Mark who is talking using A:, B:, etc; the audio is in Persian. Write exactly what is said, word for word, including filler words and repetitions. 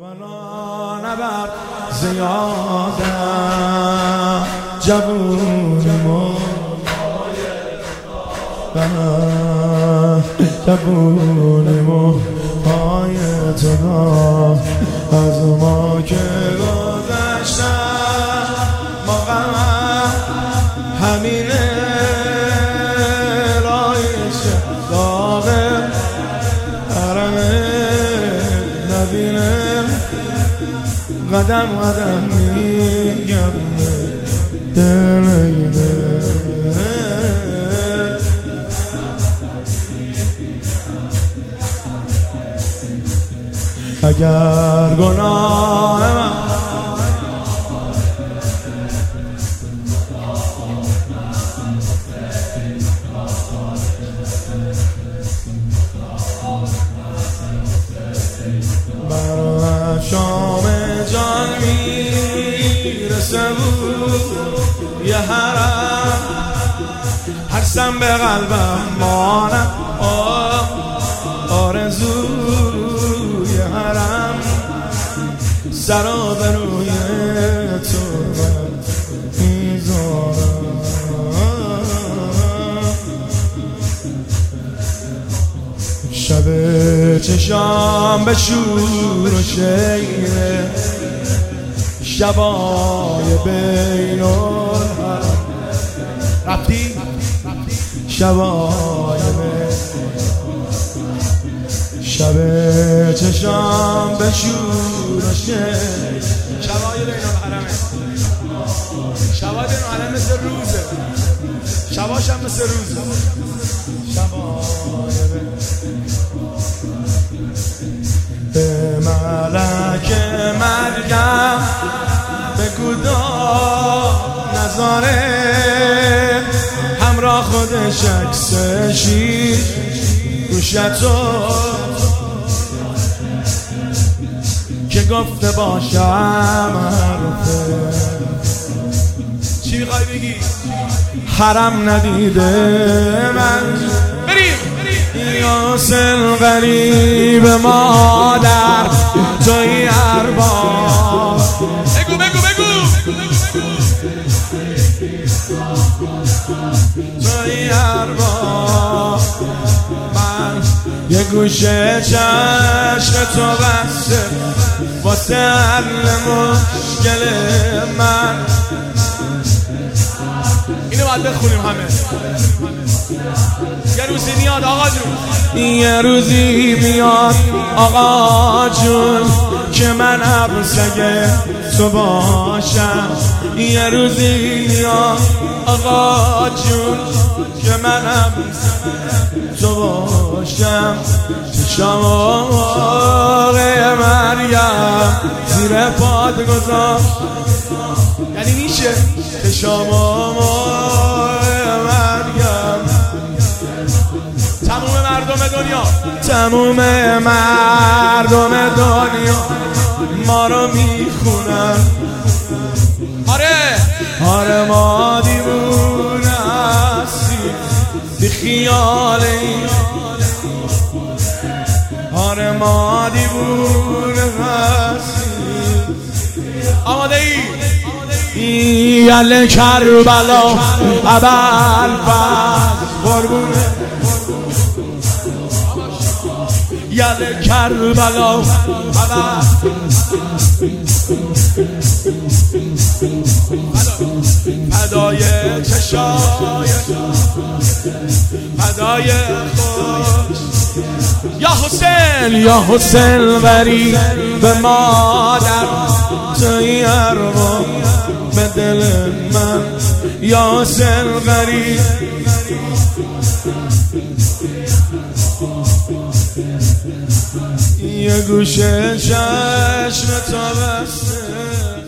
A: کربلا نبر زیاده جوونمو جوونمو پای تو از ما که گذشتن موقع همینه رایش داغه حرمه نبینه قدم قدم میگم دلیده اگر گناه من بر شام جان میرسه بود یه حرم هرسم به قلبم مانم آرزوی حرم سرا به روی تو میذارم شب چشام به شور و شیره شبای بین الحرم رفتی شبای بین شب چشام به شور و شیره
B: شبای بین الحرمه شبای بین الحرم مثل روزه شباش هم مثل روزه
A: شبای بین به ملک مرگم بگو داد نظاره همراه خودش عکس شیر گوشتو که گفته باشم حرفه
B: چی میخوای بگی؟
A: حرم ندیده من
B: بریم
A: یاسل غریب مادر توی ارباب
B: بگو بگو بگو
A: توی ارباب من یه گوشه چشم تو بسته واسه حل مشکل من
B: اینو باید بخونیم همه یه روزی میاد آقا جون
A: یه روزی میاد آقا جون که من عروسک تو باشم یه روزی میاد آقا جون که من عروسک تو باشم چشم آقای مریم زیر پاد گذاشت
B: یعنی میشه
A: چشم آقای مریم
B: تموم مردم دنیا
A: تموم مردم دنیا ما رو میخونن
B: آره
A: آره ما دیوونه هستیم بی خیال این آره ما دیوونه هستیم
B: آماده ای؟
A: یل کربلا ابل فز قربونه یل کربلا ابل فدای چشای فدای خوش یا حسین یا حسین بری به مادر توی ارباب به دل من یا حسین بری یه گوشه چشم تو بسته